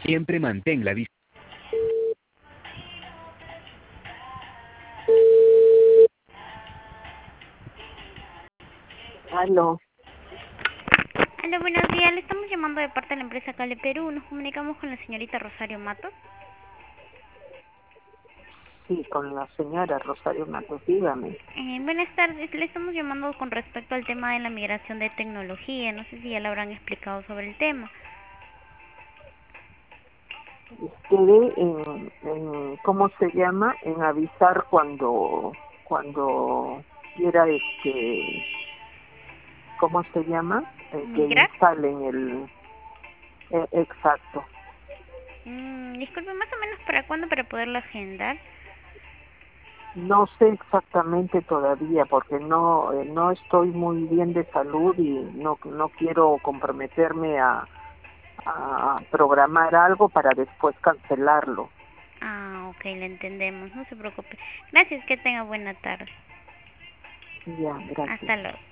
Siempre mantén la distancia. Aló, Hola, buenos días. Le estamos llamando de parte de la empresa Cale Perú. Nos comunicamos con la señorita Rosario Matos. sí, con la señora Rosario Matos, dígame. Buenas tardes. Le estamos llamando con respecto al tema de la migración de tecnología. No sé si ya le habrán explicado sobre el tema. Quedé ¿cómo se llama? En avisar cuando quiera, ¿cómo se llama? Que ¿Migrar? instalen exacto. Disculpe, más o menos para cuándo para poderlo agendar. No sé exactamente todavía porque no estoy muy bien de salud y no quiero comprometerme a programar algo para después cancelarlo. Ah, ok, le entendemos. No se preocupe. Gracias, que tenga buena tarde. Ya, gracias. Hasta luego.